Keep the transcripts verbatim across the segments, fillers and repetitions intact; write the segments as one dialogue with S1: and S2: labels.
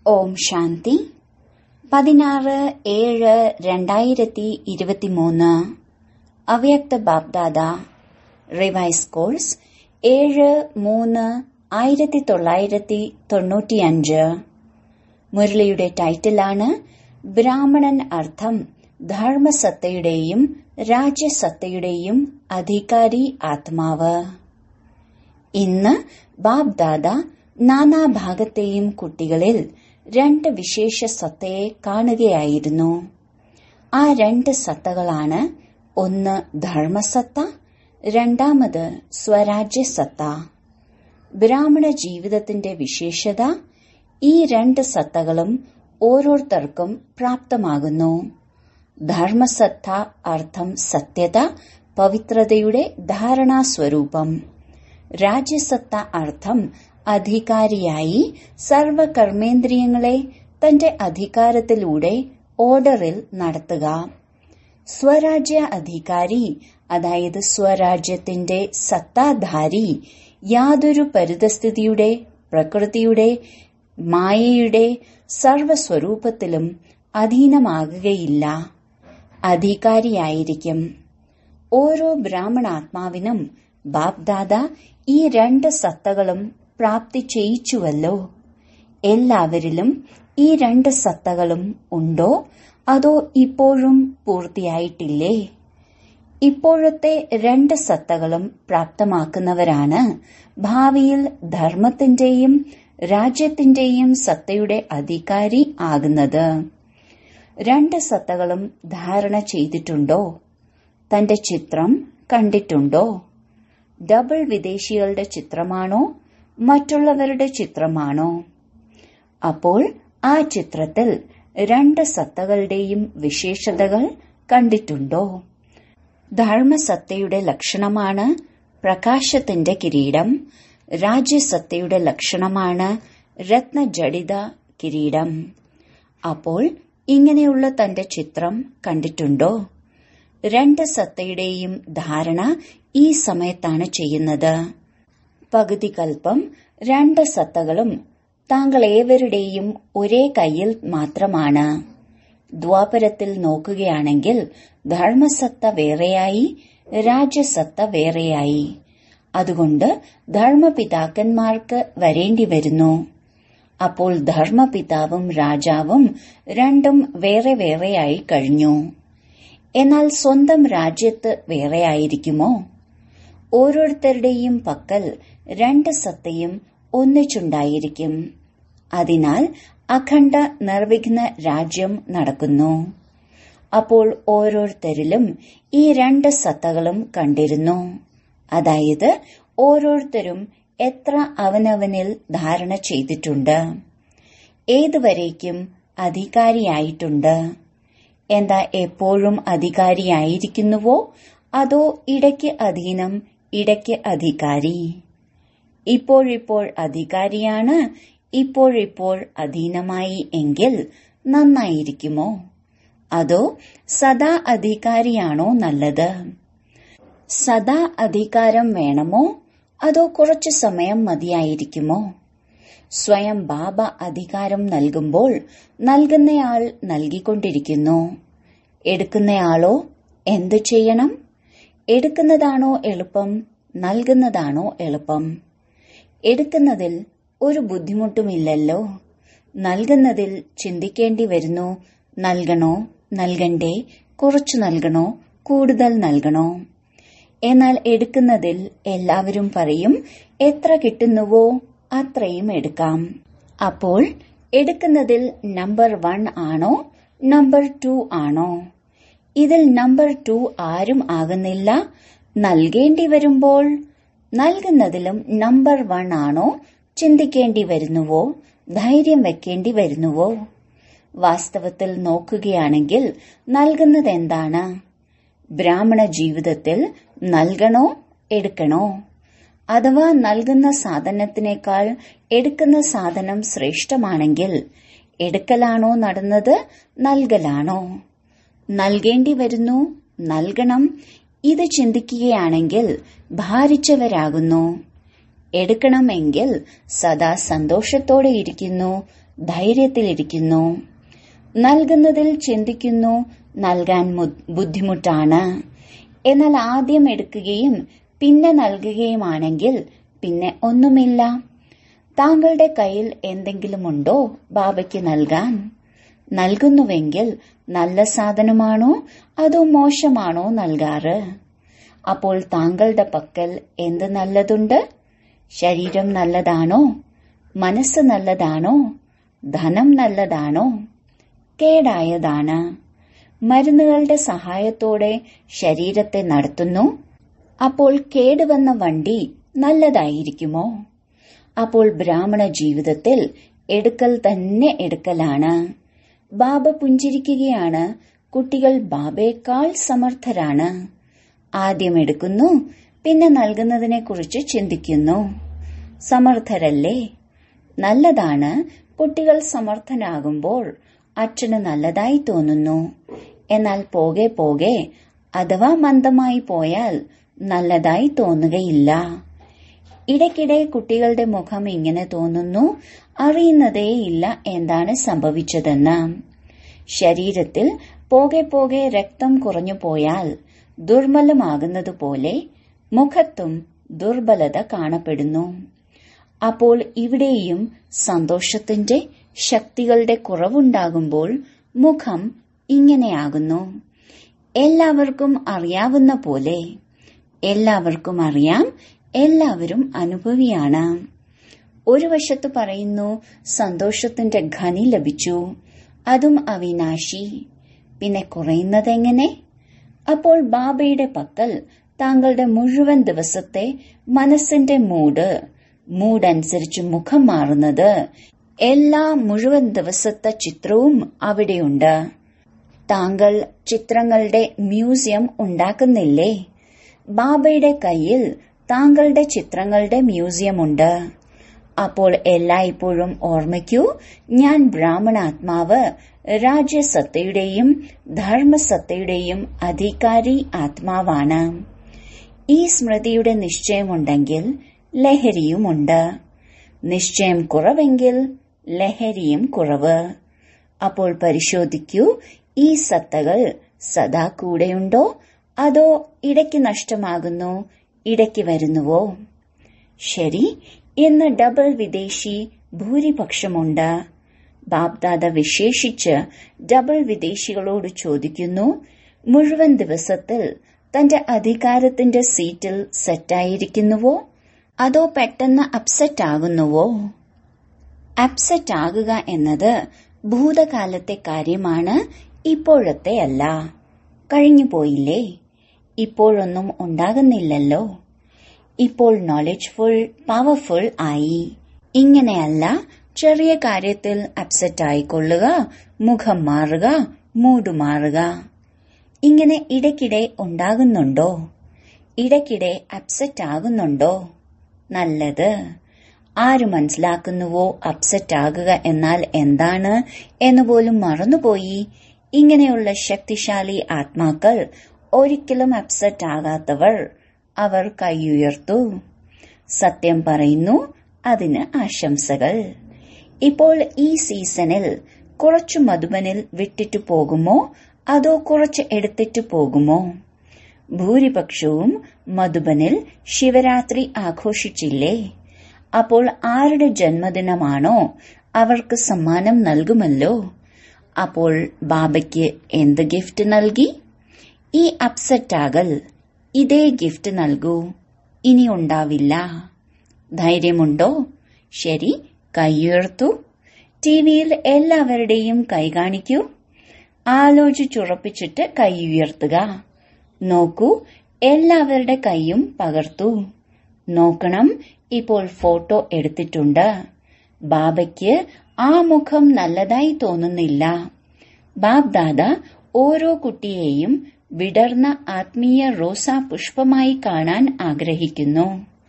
S1: ഓം ശാന്തി. പതിനാറ് ഏഴ് രണ്ടായിരത്തി ഇരുപത്തിമൂന്ന്. അവ്യക്ത ബാബ്ദാദ. റിവൈസ് കോഴ്സ് ഏഴ് മൂന്ന് ആയിരത്തി തൊള്ളായിരത്തി തൊണ്ണൂറ്റിയഞ്ച്. മുരളിയുടെ ടൈറ്റിലാണ് ബ്രാഹ്മണൻ അർത്ഥം ധർമ്മസത്തയുടെയും രാജ്യസത്തയുടെയും അധികാരി ആത്മാവ്. ഇന്ന് ബാബ്ദാദ നാനാഭാഗത്തെയും കുട്ടികളിൽ രണ്ട് വിശേഷ സത്തയെ കാണുകയായിരുന്നു. ആ രണ്ട് സത്തകളാണ്, ഒന്ന് ധർമ്മസത്ത, രണ്ടാമത് സ്വരാജ്യസത്ത. ബ്രാഹ്മണ ജീവിതത്തിന്റെ വിശേഷത, ഈ രണ്ട് സത്തകളും ഓരോരുത്തർക്കും പ്രാപ്തമാകുന്നു. ധർമ്മസത്ത അർത്ഥം സത്യത, പവിത്രതയുടെ ധാരണാസ്വരൂപം. രാജ്യസത്ത അർത്ഥം അധികാരിയായി സർവകർമ്മേന്ദ്രിയങ്ങളെ തന്റെ അധികാരത്തിലൂടെ ഓർഡറിൽ നടത്തുക. സ്വരാജ്യ അധികാരി, അതായത് സ്വരാജ്യത്തിന്റെ സത്താധാരി, യാതൊരു പരിതസ്ഥിതിയുടെ, പ്രകൃതിയുടെ, മായയുടെ സർവസ്വരൂപത്തിലും അധീനമാകുകയില്ല, അധികാരിയായിരിക്കും. ഓരോ ബ്രാഹ്മണാത്മാവിനും ബാബ്ദാദ ഈ രണ്ട് സത്തകളും പ്രാപ്തി ചെയ്യിച്ചുവല്ലോ. എല്ലാവരിലും ഈ രണ്ട് സത്തകളും ഉണ്ടോ, അതോ ഇപ്പോഴും പൂർത്തിയായിട്ടില്ലേ? ഇപ്പോഴത്തെ രണ്ട് സത്തകളും പ്രാപ്തമാക്കുന്നവരാണ് ഭാവിയിൽ ധർമ്മത്തിന്റെയും രാജ്യത്തിന്റെയും സത്തയുടെ അധികാരി ആകുന്നത്. രണ്ട് സത്തകളും ധാരണ ചെയ്തിട്ടുണ്ടോ? തന്റെ ചിത്രം കണ്ടിട്ടുണ്ടോ? ഡബിൾ വിദേശികളുടെ ചിത്രമാണോ, മറ്റുള്ളവരുടെ ചിത്രമാണോ? അപ്പോൾ ആ ചിത്രത്തിൽ രണ്ട് സത്തകളുടെയും വിശേഷതകൾ കണ്ടിട്ടുണ്ടോ? ധർമ്മസത്തയുടെ ലക്ഷണമാണ് പ്രകാശത്തിന്റെ കിരീടം. രാജ്യസത്തയുടെ ലക്ഷണമാണ് രത്നജഡിത കിരീടം. അപ്പോൾ ഇങ്ങനെയുള്ള തന്റെ ചിത്രം കണ്ടിട്ടുണ്ടോ? രണ്ട് സത്തയുടെയും ധാരണ ഈ സമയത്താണ് ചെയ്യുന്നത്. പകുതി കൽപ്പം രണ്ട് സത്തകളും താങ്കൾ ഏവരുടെയും ഒരേ കയ്യിൽ മാത്രമാണ്. ദ്വാപരത്തിൽ നോക്കുകയാണെങ്കിൽ ധർമ്മസത്ത വേറെയായി, രാജ്യസത്ത വേറെയായി. അതുകൊണ്ട് ധർമ്മപിതാക്കന്മാർക്ക് വരേണ്ടി വരുന്നു. അപ്പോൾ ധർമ്മപിതാവും രാജാവും രണ്ടും വേറെ വേറെയായി കഴിഞ്ഞു. എന്നാൽ സ്വന്തം രാജ്യത്ത് വേറെയായിരിക്കുമോ? ഓരോരുത്തരുടെയും പക്കൽ രണ്ട് സത്തയും ഒന്നിച്ചുണ്ടായിരിക്കും. അതിനാൽ അഖണ്ഡ നിർവിഘ്ന രാജ്യം നടക്കുന്നു. അപ്പോൾ ഓരോരുത്തരിലും ഈ രണ്ട് സത്തകളും കണ്ടിരുന്നു. അതായത് ഓരോരുത്തരും എത്ര അവനവനിൽ ധാരണ ചെയ്തിട്ടുണ്ട്, ഏതുവരേക്കും അധികാരിയായിട്ടുണ്ട്. എന്താ എപ്പോഴും അധികാരിയായിരിക്കുന്നുവോ, അതോ ഇടയ്ക്ക് അധീനം, ഇടയ്ക്ക് അധികാരി? ഇപ്പോഴിപ്പോൾ അധികാരിയാണ്, ഇപ്പോഴിപ്പോൾ അധീനമായി എങ്കിൽ നന്നായിരിക്കുമോ? അതോ സദാ അധികാരിയാണോ നല്ലത്? സദാ അധികാരം വേണമോ, അതോ കുറച്ചു സമയം മതിയായിരിക്കുമോ? സ്വയം ബാബ അധികാരം നൽകുമ്പോൾ നൽകുന്നയാൾ നൽകിക്കൊണ്ടിരിക്കുന്നു. എടുക്കുന്നയാളോ എന്തു ചെയ്യണം? എടുക്കുന്നതാണോ എളുപ്പം, നൽകുന്നതാണോ എളുപ്പം? എടുക്കുന്നതിൽ ഒരു ബുദ്ധിമുട്ടുമില്ലല്ലോ. നൽകുന്നതിൽ ചിന്തിക്കേണ്ടി വരുന്നു, നൽകണോ, നൽകണ്ടേ, കുറച്ചു നൽകണോ, കൂടുതൽ നൽകണോ? എന്നാൽ എടുക്കുന്നതിൽ എല്ലാവരും പറയും, എത്ര കിട്ടുന്നുവോ അത്രയും എടുക്കാം. അപ്പോൾ എടുക്കുന്നതിൽ നമ്പർ വൺ ആണോ, നമ്പർ ടു ആണോ? ഇതിൽ നമ്പർ ടു ആരും ആകുന്നില്ല. നൽകേണ്ടി വരുമ്പോൾ നൽകുന്നതിലും നമ്പർ വൺ ആണോ ചിന്തിക്കേണ്ടി വരുന്നുവോ, ധൈര്യം വെക്കേണ്ടി വരുന്നുവോ? വാസ്തവത്തിൽ നോക്കുകയാണെങ്കിൽ നൽകുന്നത് എന്താണ്? ബ്രാഹ്മണ ജീവിതത്തിൽ നൽകണോ, എടുക്കണോ? അഥവാ നൽകുന്ന സാധനത്തിനേക്കാൾ എടുക്കുന്ന സാധനം ശ്രേഷ്ഠമാണെങ്കിൽ എടുക്കലാണോ നടന്നത്, നൽകലാണോ? നൽകേണ്ടി വരുന്നു, നൽകണം, ഇത് ചിന്തിക്കുകയാണെങ്കിൽ ഭാരിച്ചവരാകുന്നു. എടുക്കണമെങ്കിൽ സദാ സന്തോഷത്തോടെ ഇരിക്കുന്നു, ധൈര്യത്തിലിരിക്കുന്നു. നൽകുന്നതിൽ ചിന്തിക്കുന്നു നൽകാൻ ബുദ്ധിമുട്ടാണ്. എന്നാൽ ആദ്യം എടുക്കുകയും പിന്നെ നൽകുകയുമാണെങ്കിൽ പിന്നെ ഒന്നുമില്ല. താങ്കളുടെ കയ്യിൽ എന്തെങ്കിലുമുണ്ടോ ബാബയ്ക്ക് നൽകാൻ? നൽകുന്നുവെങ്കിൽ നല്ല സാധനമാണോ അതോ മോശമാണോ നൽകാറ്? അപ്പോൾ താങ്കളുടെ പക്കൽ എന്ത് നല്ലതുണ്ട്? ശരീരം നല്ലതാണോ? മനസ്സ് നല്ലതാണോ? ധനം നല്ലതാണോ? കേടായതാണ്. മരുന്നുകളുടെ സഹായത്തോടെ ശരീരത്തെ നടത്തുന്നു. അപ്പോൾ കേടുവന്ന വണ്ടി നല്ലതായിരിക്കുമോ? അപ്പോൾ ബ്രാഹ്മണ ജീവിതത്തിൽ എടുക്കൽ തന്നെ എടുക്കലാണ്. ബാബ പുഞ്ചിരിക്കുകയാണ്. കുട്ടികൾ ബാബയേക്കാൾ സമർത്ഥരാണ്. ആദ്യം എടുക്കുന്നു, പിന്നെ നൽകുന്നതിനെ കുറിച്ച് ചിന്തിക്കുന്നു. സമർത്ഥരല്ലേ? നല്ലതാണ്. കുട്ടികൾ സമർത്ഥനാകുമ്പോൾ അച്ഛന് നല്ലതായി തോന്നുന്നു. എന്നാൽ പോകെ പോകെ അഥവാ മന്ദമായി പോയാൽ നല്ലതായി തോന്നുകയില്ല. ഇടയ്ക്കിടെ കുട്ടികളുടെ മുഖം ഇങ്ങനെ തോന്നുന്നു, അറിയുന്നതേയില്ല എന്താണ് സംഭവിച്ചതെന്ന്. ശരീരത്തിൽ പോകെ പോകെ രക്തം കുറഞ്ഞു പോയാൽ ദുർബലമാകുന്നതുപോലെ മുഖത്തും ദുർബലത കാണപ്പെടുന്നു. അപ്പോൾ ഇവിടെയും സന്തോഷത്തിന്റെ ശക്തികളുടെ കുറവുണ്ടാകുമ്പോൾ മുഖം ഇങ്ങനെയാകുന്നു. എല്ലാവർക്കും അറിയാവുന്ന പോലെ. എല്ലാവർക്കും അറിയാം, എല്ലാവരും അനുഭവിയാണ്. ഒരു വശത്ത് പറയുന്നു സന്തോഷത്തിന്റെ ഖനി ലഭിച്ചു, അതും അവിനാശി. പിന്നെ കുറയുന്നതെങ്ങനെ? അപ്പോൾ ബാബയുടെ പക്കൽ താങ്കളുടെ മുഴുവൻ ദിവസത്തെ മനസ്സിന്റെ മൂഡ് മൂഡനുസരിച്ച് മുഖം മാറുന്നത്, എല്ലാ മുഴുവൻ ദിവസത്തെ ചിത്രവും അവിടെയുണ്ട്. താങ്കൾ ചിത്രങ്ങളുടെ മ്യൂസിയം ഉണ്ടാക്കുന്നില്ലേ? ബാബയുടെ കയ്യിൽ താങ്കളുടെ ചിത്രങ്ങളുടെ മ്യൂസിയമുണ്ട്. അപ്പോൾ എല്ലായ്പ്പോഴും ഓർമ്മിക്കൂ, ഞാൻ ബ്രാഹ്മണാത്മാവ് രാജ്യസത്തയുടെയും ധർമ്മസത്തയുടെയും അധികാരി ആത്മാവാണ്. ഈ സ്മൃതിയുടെ നിശ്ചയമുണ്ടെങ്കിൽ ലഹരിയുമുണ്ട്. നിശ്ചയം കുറവെങ്കിൽ ലഹരിയും കുറവ്. അപ്പോൾ പരിശോധിക്കൂ, ഈ സത്തകൾ സദാ കൂടെയുണ്ടോ അതോ ഇടയ്ക്ക് നഷ്ടമാകുന്നു, ഇടയ്ക്ക് വരുന്നുവോ? ശരി, ഇന്ന് ഡബിൾ വിദേശി ഭൂരിപക്ഷമുണ്ട്. ബാബ്ദാദ വിശേഷിച്ച് ഡബിൾ വിദേശികളോട് ചോദിക്കുന്നു, മുഴുവൻ ദിവസത്തിൽ തന്റെ അധികാരത്തിന്റെ സീറ്റിൽ സെറ്റായിരിക്കുന്നുവോ അതോ പെട്ടെന്ന് അപ്സെറ്റ് ആകുന്നുവോ? അപ്സെറ്റ് ആകുക എന്നത് ഭൂതകാലത്തെ കാര്യമാണ്, ഇപ്പോഴത്തെ അല്ല. കഴിഞ്ഞുപോയില്ലേ? ഇപ്പോഴൊന്നും ഉണ്ടാകുന്നില്ലല്ലോ. ഇപ്പോൾ നോളജ്ഫുൾ, പവർഫുൾ ആയി. ഇങ്ങനെയല്ല ചെറിയ കാര്യത്തിൽ അപ്സെറ്റ് ആയിക്കൊള്ളുക, മുഖം മാറുക, മൂഡ് മാറുക. ഇങ്ങനെ ഇടയ്ക്കിടെ ഉണ്ടാകുന്നുണ്ടോ? ഇടയ്ക്കിടെ അപ്സെറ്റ് ആകുന്നുണ്ടോ? നല്ലത്. ആര് മനസ്സിലാക്കുന്നുവോ അപ്സെറ്റ് ആകുക എന്നാൽ എന്താണ് എന്നുപോലും മറന്നുപോയി. ഇങ്ങനെയുള്ള ശക്തിശാലി ആത്മാക്കൾ, ഒരിക്കലും അപ്സെറ്റ് ആകാത്തവർ, അവർ കൈയുയർത്തു. സത്യം പറയുന്നു, അതിന് ആശംസകൾ. ഇപ്പോൾ ഈ സീസണിൽ കുറച്ചു മധുബനിൽ വിട്ടിട്ടു പോകുമോ അതോ കുറച്ച് എടുത്തിട്ടു പോകുമോ? ഭൂരിപക്ഷവും മധുബനിൽ ശിവരാത്രി ആഘോഷിച്ചില്ലേ? അപ്പോൾ ആരുടെ ജന്മദിനമാണോ അവർക്ക് സമ്മാനം നൽകുമല്ലോ. അപ്പോൾ ബാബയ്ക്ക് എന്ത് ഗിഫ്റ്റ് നൽകി? ഈ അപ്സെറ്റാകൽ, ഇതേ ഗിഫ്റ്റ് നൽകൂ. ഇനി ഉണ്ടാവില്ല. ധൈര്യമുണ്ടോ? ശരി, കൈയുയർത്തു. ടിവിയിൽ എല്ലാവരുടെയും കൈ കാണിക്കൂ. ആലോചിച്ചുറപ്പിച്ചിട്ട് കൈ ഉയർത്തുക. നോക്കൂ, എല്ലാവരുടെ കൈയും പകർത്തു. നോക്കണം, ഇപ്പോൾ ഫോട്ടോ എടുത്തിട്ടുണ്ട്. ബാബയ്ക്ക് ആ മുഖം നല്ലതായി തോന്നുന്നില്ല. ബാബ്ദാദ ഓരോ കുട്ടിയെയും വിടർന്ന ആത്മീയ റോസാ പുഷ്പമായി കാണാൻ ആഗ്രഹിക്കുന്നു.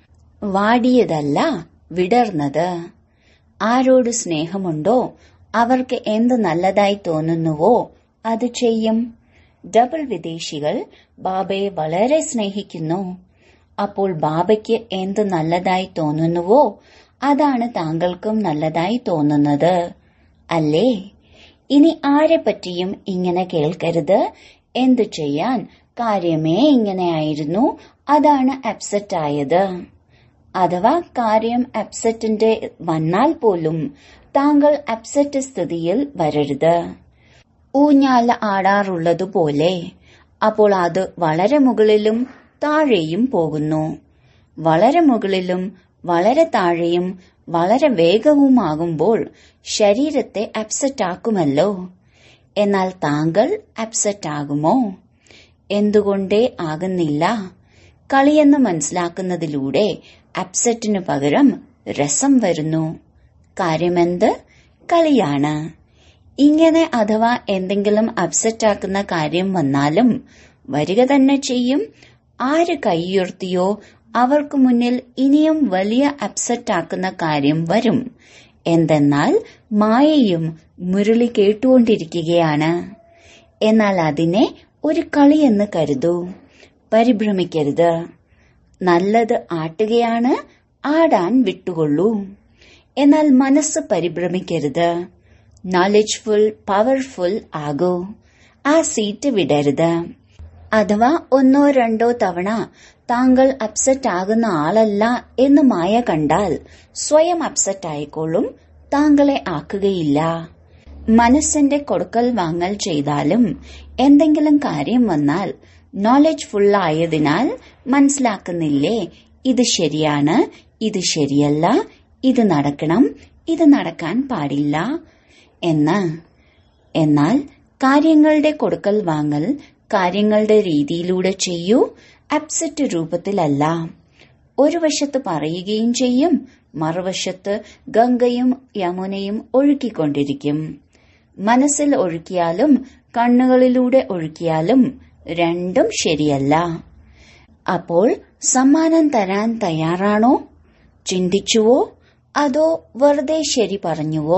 S1: വാടിയതല്ല, വിടർന്നത്. ആരോട് സ്നേഹമുണ്ടോ അവർക്ക് എന്ത് നല്ലതായി തോന്നുന്നുവോ അത് ചെയ്യും. ഡബിൾ വിദേശികൾ ബാബയെ വളരെ സ്നേഹിക്കുന്നു. അപ്പോൾ ബാബയ്ക്ക് എന്ത് നല്ലതായി തോന്നുന്നുവോ അതാണ് താങ്കൾക്കും നല്ലതായി തോന്നുന്നത്. അല്ലേ? ഇനി ആരെ പറ്റിയും ഇങ്ങനെ കേൾക്കരുത്. എന്തു ചെയ്യാൻ, കാര്യമേ ഇങ്ങനെയായിരുന്നു, അതാണ് അപ്സെറ്റ് ആയത്. അഥവാ കാര്യം അപ്സെറ്റിന്റെ വന്നാൽ പോലും താങ്കൾ അപ്സെറ്റ് സ്ഥിതിയിൽ വരരുത്. ഊഞ്ഞാൽ ആടാറുള്ളതുപോലെ. അപ്പോൾ അത് വളരെ മുകളിലും താഴെയും പോകുന്നു. വളരെ മുകളിലും വളരെ താഴെയും വളരെ വേഗവുമാകുമ്പോൾ ശരീരത്തെ അപ്സെറ്റ് ആക്കുമല്ലോ. എന്നാൽ താങ്കൾ അപ്സെറ്റ് ആകുമോ? എന്തുകൊണ്ടേ ആകുന്നില്ല? കളിയെന്ന് മനസ്സിലാക്കുന്നതിലൂടെ അപ്സെറ്റിനു പകരം രസം വരുന്നു. കാര്യമെന്ത്? കളിയാണ്. ഇങ്ങനെ അഥവാ എന്തെങ്കിലും അപ്സെറ്റ് ആക്കുന്ന കാര്യം വന്നാലും വരിക തന്നെ ചെയ്യും. ആര് കൈയുയർത്തിയോ അവർക്ക് മുന്നിൽ ഇനിയും വലിയ അപ്സെറ്റ് ആക്കുന്ന കാര്യം വരും. എന്തെന്നാൽ മായയും മുരളി കേട്ടുകൊണ്ടിരിക്കുകയാണ്. എന്നാൽ അതിനെ ഒരു കളിയെന്ന് കരുതൂ. പരിഭ്രമിക്കരുത്. നല്ലത് ആട്ടുകയാണ്, ആടാൻ വിട്ടുകൊള്ളൂ. എന്നാൽ മനസ്സ് പരിഭ്രമിക്കരുത്. Knowledgeful, powerful ആകൂ. ആ സീറ്റ് വിടരുത്. അഥവാ ഒന്നോ രണ്ടോ തവണ താങ്കൾ അപ്സെറ്റ് ആകുന്ന ആളല്ല എന്ന് മായ കണ്ടാൽ സ്വയം അപ്സെറ്റ് ആയിക്കോളും, താങ്കളെ ആക്കുകയില്ല. മനസ്സിന്റെ കൊടുക്കൽ വാങ്ങൽ ചെയ്താലും എന്തെങ്കിലും കാര്യം വന്നാൽ നോളജ് ഫുള്ളായതിനാൽ മനസ്സിലാക്കുന്നില്ലേ, ഇത് ശരിയാണ്, ഇത് ശരിയല്ല, ഇത് നടക്കണം, ഇത് നടക്കാൻ പാടില്ല എന്ന്. എന്നാൽ കാര്യങ്ങളുടെ കൊടുക്കൽ വാങ്ങൽ കാര്യങ്ങളുടെ രീതിയിലൂടെ ചെയ്യൂ, അപ്സെറ്റ് രൂപത്തിലല്ല. ഒരു വശത്ത് പറയുകയും ചെയ്യും, മറുവശത്ത് ഗംഗയും യമുനയും ഒഴുക്കിക്കൊണ്ടിരിക്കും. മനസ്സിൽ ഒഴുക്കിയാലും കണ്ണുകളിലൂടെ ഒഴുക്കിയാലും രണ്ടും ശരിയല്ല. അപ്പോൾ സമ്മാനം തരാൻ തയ്യാറാണോ? ചിന്തിച്ചുവോ അതോ വെറുതെ ശരി പറഞ്ഞുവോ?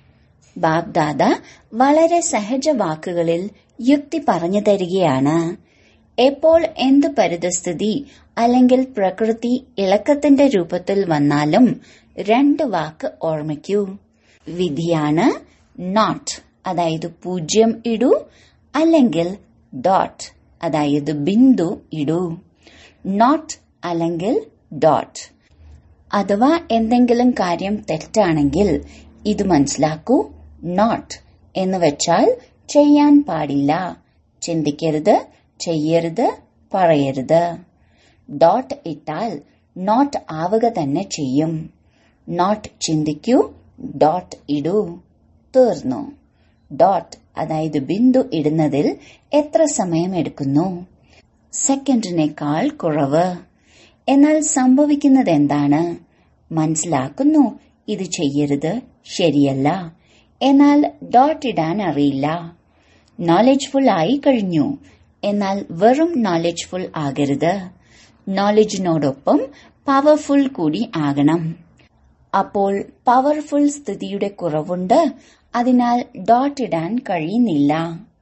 S1: ബാബ്ദാദ വളരെ സഹജ വാക്കുകളിൽ യുക്തി പറഞ്ഞു തരികയാണ്. എപ്പോൾ എന്ത് പരിതസ്ഥിതി അല്ലെങ്കിൽ പ്രകൃതി ഇളക്കത്തിന്റെ രൂപത്തിൽ വന്നാലും രണ്ട് വാക്ക് ഓർമ്മിക്കൂ. വിധിയാണ് നോട്ട്, അതായത് പൂജ്യം ഇടൂ, അല്ലെങ്കിൽ ഡോട്ട്, അതായത് ബിന്ദു ഇടൂ. നോട്ട് അല്ലെങ്കിൽ ഡോട്ട്. അഥവാ എന്തെങ്കിലും കാര്യം തെറ്റാണെങ്കിൽ ഇത് മനസ്സിലാക്കൂ. നോട്ട് എന്ന് വെച്ചാൽ ചെയ്യാൻ പാടില്ല, ചിന്തിക്കരുത്, ചെയ്യരുത്, പറയരുത്. ഡോട്ട് ഇട്ടാൽ നോട്ട് ആവുക തന്നെ ചെയ്യും. നോട്ട് ചിന്തിക്കൂ, ഡോട്ട് ഇടൂ, തീർന്നു. ഡോട്ട് അതായത് ബിന്ദു ഇടുന്നതിൽ എത്ര സമയം എടുക്കുന്നു? സെക്കൻഡിനേക്കാൾ കുറവ്. എന്നാൽ സംഭവിക്കുന്നത് എന്താണ്? മനസ്സിലാക്കുന്നു ഇത് ചെയ്യരുത്, ശരിയല്ല. എന്നാൽ ഡോട്ട് ഇടാൻ അറിയില്ല. നോളജ്ഫുൾ ആയി കഴിഞ്ഞു. എന്നാൽ വെറും നോളജ്ഫുൾ ആകരുത്. നോളജിനോടൊപ്പം പവർഫുൾ കൂടി ആകണം. അപ്പോൾ പവർഫുൾ സ്ഥിതിയുടെ കുറവുണ്ട്, അതിനാൽ ഡോട്ട് ഇടാൻ കഴിയുന്നില്ല.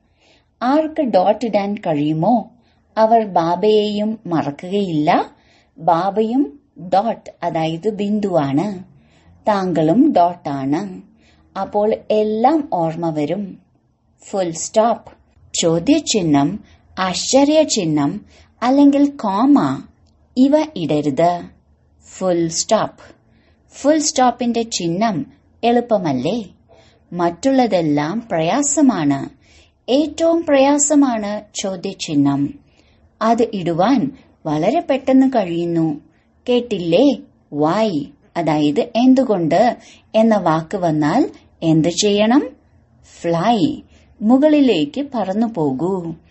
S1: ആർക്ക് ഡോട്ട് ഇടാൻ കഴിയുമോ അവർ ബാബയെയും മറക്കുകയില്ല. ബാബയും ഡോട്ട് അതായത് ബിന്ദുവാണ്, താങ്കളും ഡോട്ടാണ്. അപ്പോൾ എല്ലാം ഓർമ്മ വരും. ഫുൾ സ്റ്റോപ്പ്, ചോദ്യചിഹ്നം, ആശ്ചര്യചിഹ്നം അല്ലെങ്കിൽ കോമ ഇവ ഇടരുത്. Full stop. ഫുൾ സ്റ്റോപ്പിന്റെ ചിഹ്നം എളുപ്പമല്ലേ? മറ്റുള്ളതെല്ലാം പ്രയാസമാണ്. ഏറ്റവും പ്രയാസമാണ് ചോദ്യചിഹ്നം. അത് ഇടുവാൻ വളരെ പെട്ടെന്ന് കഴിയുന്നു. കേട്ടില്ലേ? വൈ അതായത് എന്തുകൊണ്ട് എന്ന വാക്ക് വന്നാൽ എന്തു ചെയ്യണം? ഫ്ലൈ, മുകളിലേക്ക് പറന്നു പോകൂ.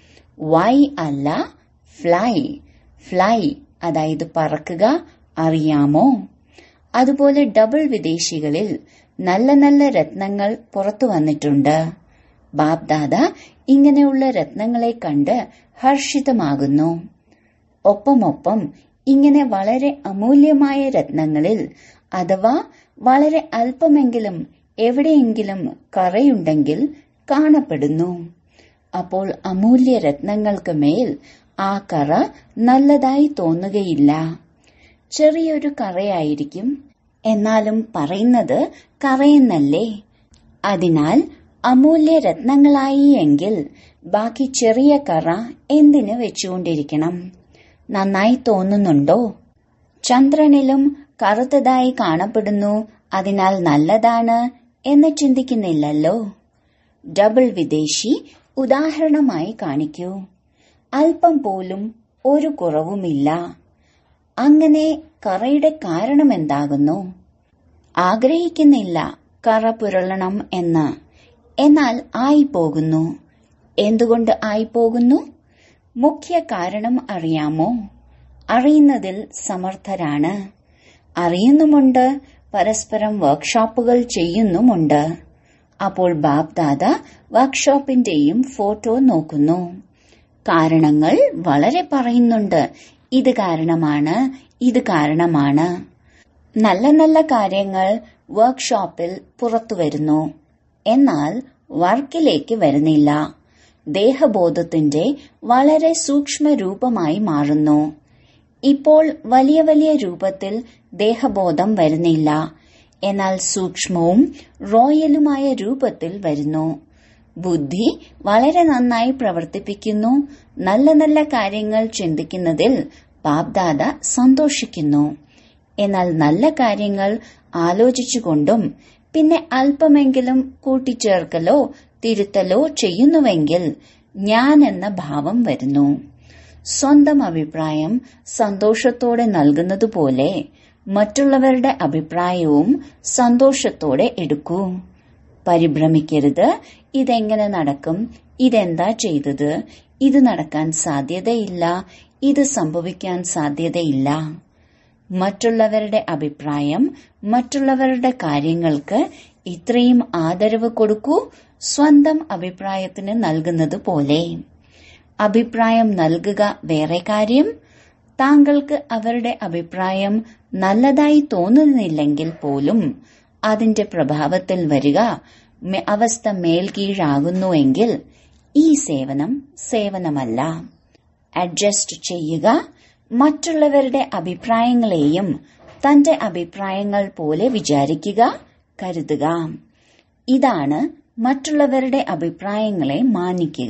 S1: വൈ അല്ല, ഫ്ലൈ. ഫ്ലൈ അതായത് പറക്കുക, അറിയാമോ? അതുപോലെ ഡബിൾ വിദേശികളിൽ നല്ല നല്ല രത്നങ്ങൾ പുറത്തു വന്നിട്ടുണ്ട്. ബാബ്ദാദ ഇങ്ങനെയുള്ള രത്നങ്ങളെ കണ്ട് ഹർഷിതമാകുന്നു. ഒപ്പമൊപ്പം ഇങ്ങനെ വളരെ അമൂല്യമായ രത്നങ്ങളിൽ അഥവാ വളരെ അല്പമെങ്കിലും എവിടെയെങ്കിലും കറയുണ്ടെങ്കിൽ കാണപ്പെടുന്നു. അപ്പോൾ അമൂല്യ രത്നങ്ങൾക്ക് മേൽ ആ കറ നല്ലതായി തോന്നുകയില്ല. ചെറിയൊരു കറയായിരിക്കും, എന്നാലും പറയുന്നത് കറയെന്നല്ലേ. അതിനാൽ അമൂല്യ രത്നങ്ങളായി എങ്കിൽ ബാക്കി ചെറിയ കറ എന്തിനു വെച്ചുകൊണ്ടിരിക്കണം? നന്നായി തോന്നുന്നുണ്ടോ? ചന്ദ്രനിലും കറുത്തതായി കാണപ്പെടുന്നു, അതിനാൽ നല്ലതാണ് എന്ന് ചിന്തിക്കുന്നില്ലല്ലോ. ഡബിൾ വിദേശി ഉദാഹരണമായി കാണിക്കൂ. അല്പം പോലും ഒരു കുറവുമില്ല. അങ്ങനെ കറയുടെ കാരണം എന്താകുന്നു? ആഗ്രഹിക്കുന്നില്ല കറ പുരളണം എന്ന്, എന്നാൽ ആയിപ്പോകുന്നു. എന്തുകൊണ്ട് ആയിപ്പോകുന്നു? മുഖ്യ കാരണം അറിയാമോ? അറിയുന്നതിൽ സമർത്ഥരാണ്. അറിയുന്നുമുണ്ട്, പരസ്പരം വർക്ക്ഷോപ്പുകൾ ചെയ്യുന്നുമുണ്ട്. അപ്പോൾ ബാപ്ദാദ വർക്ക്ഷോപ്പിന്റെയും ഫോട്ടോ നോക്കുന്നു. കാരണങ്ങൾ വളരെ പറയുന്നുണ്ട്. ഇത് കാരണമാണ്, ഇത് കാരണമാണ്. നല്ല നല്ല കാര്യങ്ങൾ വർക്ക്ഷോപ്പിൽ പുറത്തുവരുന്നു, എന്നാൽ വർക്കിലേക്ക് വരുന്നില്ല. ദേഹബോധത്തിന്റെ വളരെ സൂക്ഷ്മ രൂപമായി മാറുന്നു. ഇപ്പോൾ വലിയ വലിയ രൂപത്തിൽ ദേഹബോധം വരുന്നില്ല, എന്നാൽ സൂക്ഷ്മവും റോയലുമായ രൂപത്തിൽ വരുന്നു. ബുദ്ധി വളരെ നന്നായി പ്രവർത്തിപ്പിക്കുന്നു. നല്ല നല്ല കാര്യങ്ങൾ ചിന്തിക്കുന്നതിൽ ബാപ്ദാദ സന്തോഷിക്കുന്നു. എന്നാൽ നല്ല കാര്യങ്ങൾ ആലോചിച്ചുകൊണ്ടും പിന്നെ അല്പമെങ്കിലും കൂട്ടിച്ചേർക്കലോ തിരുത്തലോ ചെയ്യുന്നുവെങ്കിൽ ഞാൻ എന്ന ഭാവം വരുന്നു. സ്വന്തം അഭിപ്രായം സന്തോഷത്തോടെ നൽകുന്നതുപോലെ മറ്റുള്ളവരുടെ അഭിപ്രായവും സന്തോഷത്തോടെ എടുക്കൂ. പരിഭ്രമിക്കരുത്. ഇതെങ്ങനെ നടക്കും? ഇതെന്താ ചെയ്തത്? ഇത് നടക്കാൻ സാധ്യതയില്ല. ഇത് സംഭവിക്കാൻ സാധ്യതയില്ല. മറ്റുള്ളവരുടെ അഭിപ്രായം, മറ്റുള്ളവരുടെ കാര്യങ്ങൾക്ക് ഇത്രയും ആദരവ് കൊടുക്കൂ, സ്വന്തം അഭിപ്രായത്തിന് നൽകുന്നത് പോലെ. അഭിപ്രായം നൽകുക വേറെ കാര്യം. താങ്കൾക്ക് അവരുടെ അഭിപ്രായം നല്ലതായി തോന്നുന്നില്ലെങ്കിൽ പോലും അതിന്റെ പ്രഭാവത്തിൽ വരിക അവസ്ഥ മേൽകീഴാകുന്നുവെങ്കിൽ ഈ സേവനം സേവനമല്ല. അഡ്ജസ്റ്റ് ചെയ്യുക. മറ്റുള്ളവരുടെ അഭിപ്രായങ്ങളെയും തന്റെ അഭിപ്രായങ്ങൾ പോലെ വിചാരിക്കുക, കരുതുക. ഇതാണ് മറ്റുള്ളവരുടെ അഭിപ്രായങ്ങളെ മാനിക്കുക.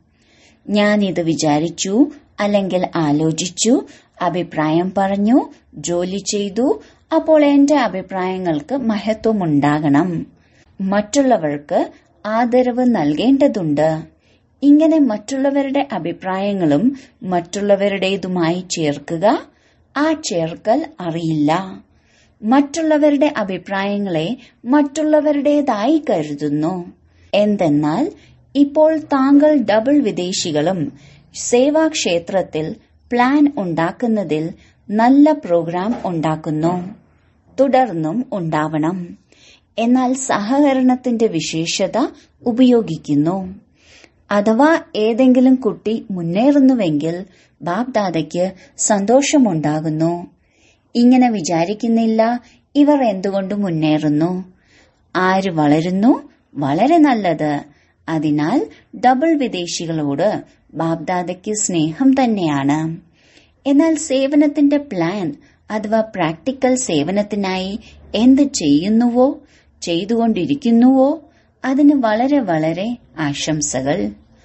S1: ഞാനിത് വിചാരിച്ചു, അല്ലെങ്കിൽ ആലോചിച്ചു, അഭിപ്രായം പറഞ്ഞു, ജോലി ചെയ്തു. അപ്പോൾ എന്റെ അഭിപ്രായങ്ങൾക്ക് മഹത്വമുണ്ടാകണം. മറ്റുള്ളവർക്ക് ആദരവ് നൽകേണ്ടതുണ്ട്. ഇങ്ങനെ മറ്റുള്ളവരുടെ അഭിപ്രായങ്ങളും മറ്റുള്ളവരുടേതുമായി ചേർക്കുക. ആ ചേർക്കൽ അറിയില്ല. മറ്റുള്ളവരുടെ അഭിപ്രായങ്ങളെ മറ്റുള്ളവരുടേതായി കരുതുന്നു. എന്തെന്നാൽ ഇപ്പോൾ താങ്കൾ ഡബിൾ വിദേശികളും സേവാക്ഷേത്രത്തിൽ പ്ലാൻ ഉണ്ടാക്കുന്നതിൽ നല്ല പ്രോഗ്രാം ഉണ്ടാക്കുന്നു. തുടർന്നും ഉണ്ടാവണം. എന്നാൽ സഹകരണത്തിന്റെ വിശേഷത ഉപയോഗിക്കുന്നു. അഥവാ ഏതെങ്കിലും കുട്ടി മുന്നേറുന്നുവെങ്കിൽ ബാപ്ദാദയ്ക്ക് സന്തോഷമുണ്ടാകുന്നു. ഇങ്ങനെ വിചാരിക്കുന്നില്ല, ഇവർ എന്തുകൊണ്ട് മുന്നേറുന്നു, ആര് വളരുന്നു, വളരെ നല്ലത്. അതിനാൽ ഡബിൾ വിദേശികളോട് ബാപ്ദാദയ്ക്ക് സ്നേഹം തന്നെയാണ്. എന്നാൽ സേവനത്തിന്റെ പ്ലാൻ അഥവാ പ്രാക്ടിക്കൽ സേവനത്തിനായി എന്ത് ചെയ്യുന്നുവോ, ചെയ്തുകൊണ്ടിരിക്കുന്നുവോ, അതിന് വളരെ വളരെ ആശംസകൾ.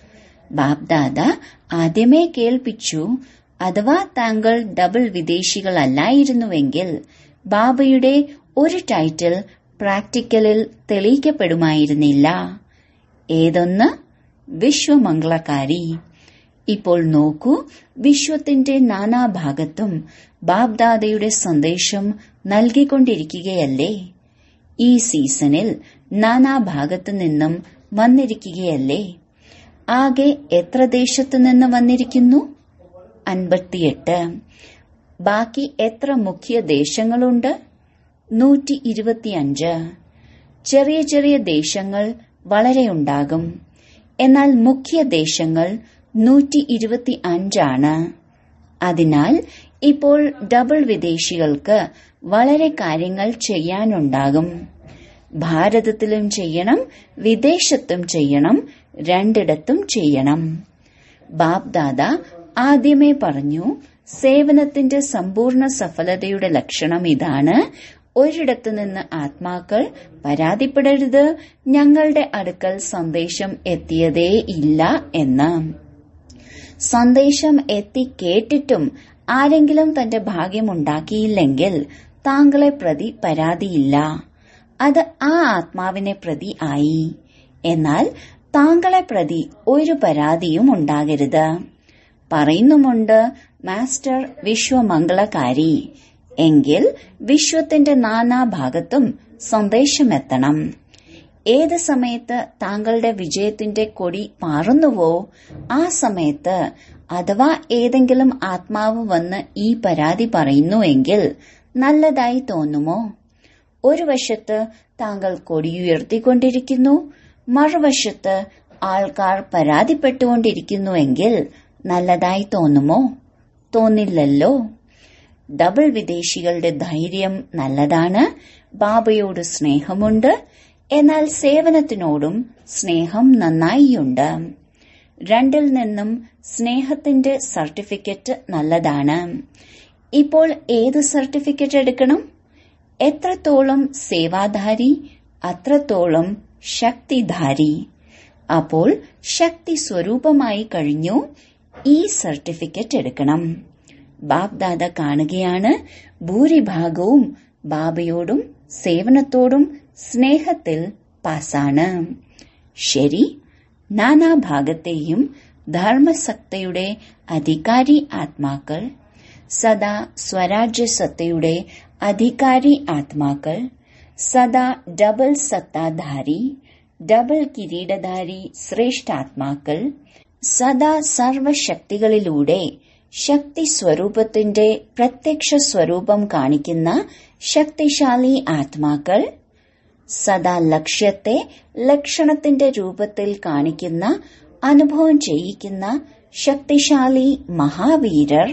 S1: ബാപ്ദാദ ആദ്യമേ കേൾപ്പിച്ചു, അഥവാ താങ്കൾ ഡബിൾ വിദേശികളല്ലായിരുന്നുവെങ്കിൽ ബാബയുടെ ഒരു ടൈറ്റിൽ പ്രാക്ടിക്കലിൽ തെളിയിക്കപ്പെടുമായിരുന്നില്ല. ഏതൊന്ന്? വിശ്വമംഗളകാരി. ഇപ്പോൾ നോക്കൂ, വിശ്വത്തിന്റെ നാനാഭാഗത്തും ബാപ്ദാദയുടെ സന്ദേശം നൽകിക്കൊണ്ടിരിക്കുകയല്ലേ. ഈ സീസണിൽ നാനാഭാഗത്തു നിന്നും വന്നിരിക്കുകയല്ലേ. ആകെ എത്ര ദേശത്തു നിന്ന് വന്നിരിക്കുന്നു? അൻപത്തിയെട്ട്. ബാക്കി എത്ര മുഖ്യ ദേശങ്ങളുണ്ട്? നൂറ്റി ഇരുപത്തിയഞ്ച്. ചെറിയ ചെറിയ ദേശങ്ങൾ വളരെയുണ്ടാകും. എന്നാൽ മുഖ്യ ദേശങ്ങൾ നൂറ്റി ഇരുപത്തി അഞ്ചാണ്. അതിനാൽ ഇപ്പോൾ ഡബിൾ വിദേശികൾക്ക് വളരെ കാര്യങ്ങൾ ചെയ്യാനുണ്ടാകും. ഭാരതത്തിലും ചെയ്യണം, വിദേശത്തും ചെയ്യണം, രണ്ടിടത്തും ചെയ്യണം. ബാപ്ദാദ ആദ്യമേ പറഞ്ഞു, സേവനത്തിന്റെ സമ്പൂർണ്ണ സഫലതയുടെ ലക്ഷണം ഇതാണ്. ഒരിടത്തു നിന്ന് ആത്മാക്കൾ പരാതിപ്പെടരുത്, ഞങ്ങളുടെ അടുക്കൽ സന്ദേശം എത്തിയതേ ഇല്ല എന്ന്. സന്ദേശം എത്തി കേട്ടിട്ടും ആരെങ്കിലും തന്റെ ഭാഗ്യമുണ്ടാക്കിയില്ലെങ്കിൽ താങ്കളെ പ്രതി പരാതിയില്ല. അത് ആ ആത്മാവിനെ പ്രതി ആയി. എന്നാൽ താങ്കളെ പ്രതി ഒരു പരാതിയും ഉണ്ടാകരുത്. പറയുന്നുമുണ്ട് മാസ്റ്റർ വിശ്വമംഗളകാരി. എങ്കിൽ വിശ്വത്തിന്റെ നാനാഭാഗത്തും സന്ദേശമെത്തണം. ഏത് സമയത്ത് താങ്കളുടെ വിജയത്തിന്റെ കൊടി പാറുന്നുവോ ആ സമയത്ത് അഥവാ ഏതെങ്കിലും ആത്മാവ് വന്ന് ഈ പരാതി പറയുന്നുവെങ്കിൽ നല്ലതായി തോന്നുമോ? ഒരു വശത്ത് താങ്കൾ കൊടിയുയർത്തിക്കൊണ്ടിരിക്കുന്നു, മറുവശത്ത് ആൾക്കാർ പരാതിപ്പെട്ടുകൊണ്ടിരിക്കുന്നുവെങ്കിൽ നല്ലതായി തോന്നുമോ? തോന്നില്ലല്ലോ. ഡബിൾ വിദേശികളുടെ ധൈര്യം നല്ലതാണ്. ബാബയോട് സ്നേഹമുണ്ട്. എന്നാൽ സേവനത്തിനോടും സ്നേഹം നന്നായിയുണ്ട്. രണ്ടിൽ നിന്നും സ്നേഹത്തിന്റെ സർട്ടിഫിക്കറ്റ് നല്ലതാണ്. ഇപ്പോൾ ഏത് സർട്ടിഫിക്കറ്റ് എടുക്കണം? എത്രത്തോളം സേവാധാരി അത്രത്തോളം ശക്തിധാരി. അപ്പോൾ ശക്തി സ്വരൂപമായി കഴിഞ്ഞു. ഈ സർട്ടിഫിക്കറ്റ് എടുക്കണം. ബാബ്ദാദ കാണുകയാണ് ഭൂരിഭാഗവും ബാബയോടും സേവനത്തോടും സ്നേഹത്തിൽ പാസാണ്. ശരി, നാനാഭാഗത്തെയും ധർമ്മസത്തയുടെ അധികാരി ആത്മാക്കൾ, സദാ സ്വരാജ്യസത്തയുടെ അധികാരി ആത്മാക്കൾ, സദാ ഡബിൾ സത്താധാരി, ഡബിൾ കിരീടധാരി ശ്രേഷ്ഠാത്മാക്കൾ, സദാ സർവശക്തികളിലൂടെ ശക്തി സ്വരൂപത്തിന്റെ പ്രത്യക്ഷ സ്വരൂപം കാണിക്കുന്ന ശക്തിശാലി ആത്മാക്കൾ, സദാ ലക്ഷ്യത്തെ ലക്ഷണത്തിന്റെ രൂപത്തിൽ കാണിക്കുന്ന അനുഭവം ചെയ്യിക്കുന്ന ശക്തിശാലി മഹാവീരർ,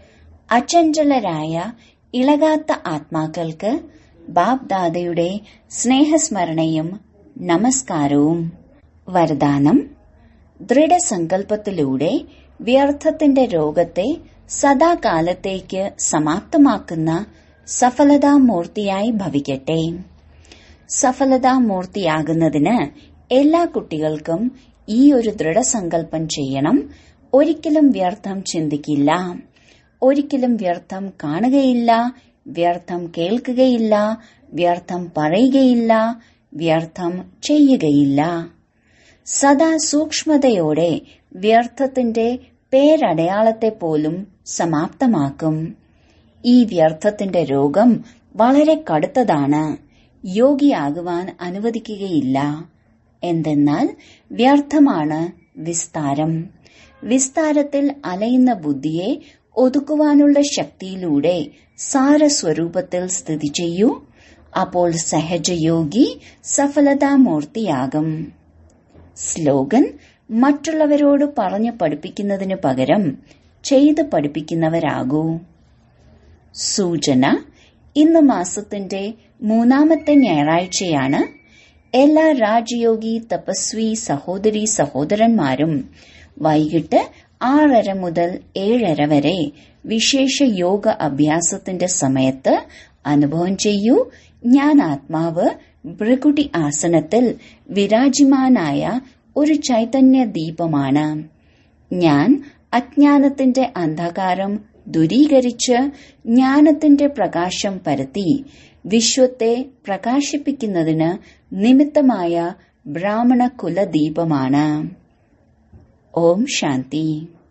S1: അചഞ്ചലരായ ഇളകാത്ത ആത്മാക്കൾക്ക് ബാബ്ദാദയുടെ സ്നേഹസ്മരണയും നമസ്കാരവും. വരദാനം: ദൃഢസങ്കല്പത്തിലൂടെ വ്യർത്ഥത്തിന്റെ രോഗത്തെ സദാകാലത്തേക്ക് സമാപ്തമാക്കുന്ന സഫലതാമൂർത്തിയായി ഭവിക്കട്ടെ. സഫലതാമൂർത്തിയാകുന്നതിന് എല്ലാ കുട്ടികൾക്കും ഈ ഒരു ദൃഢസങ്കല്പം ചെയ്യണം. ഒരിക്കലും വ്യർത്ഥം ചിന്തിക്കില്ല, ഒരിക്കലും വ്യർത്ഥം കാണുകയില്ല, വ്യർത്ഥം കേൾക്കുകയില്ല, വ്യർത്ഥം പറയുകയില്ല, വ്യർത്ഥം ചെയ്യുകയില്ല. സദാ സൂക്ഷ്മതയോടെ വ്യർത്ഥത്തിന്റെ പേരടയാളത്തെ പോലും സമാപ്തമാക്കും. ഈ വ്യർത്ഥത്തിന്റെ രോഗം വളരെ കടുത്തതാണ്. യോഗിയാകുവാൻ അനുവദിക്കുകയില്ല. എന്തെന്നാൽ വ്യർത്ഥമാണ് വിസ്താരം. വിസ്താരത്തിൽ അലയുന്ന ബുദ്ധിയെ ഒതുക്കുവാനുള്ള ശക്തിയിലൂടെ സാരസ്വരൂപത്തിൽ സ്ഥിതി ചെയ്യൂ. അപ്പോൾ സഹജയോഗി സഫലതാമൂർത്തിയാകും. സ്ലോഗൻ: മറ്റുള്ളവരോട് പറഞ്ഞു പഠിപ്പിക്കുന്നതിനു പകരം ചെയ്ത് പഠിപ്പിക്കുന്നവരാകൂ. സൂചന: ഇന്ന് മാസത്തിന്റെ മൂന്നാമത്തെ ഞായറാഴ്ചയാണ്. എല്ലാ രാജയോഗി തപസ്വി സഹോദരീ സഹോദരന്മാരും വൈകിട്ട് ആറര മുതൽ ഏഴര വരെ വിശേഷ യോഗ അഭ്യാസത്തിന്റെ സമയത്ത് അനുഭവം ചെയ്യൂ. ഞാൻ ആത്മാവ് ഭൃകുടി ആസനത്തിൽ വിരാജിമാനായ ഒരു ചൈതന്യ ദീപമാണ്. ഞാൻ അജ്ഞാനത്തിന്റെ അന്ധകാരം ദൂരീകരിച്ച് ജ്ഞാനത്തിന്റെ പ്രകാശം പരത്തി വിശ്വത്തെ പ്രകാശിപ്പിക്കുന്നതിന് നിമിത്തമായ ബ്രാഹ്മണ കുലദീപമാണ്. ഓം ശാന്തി.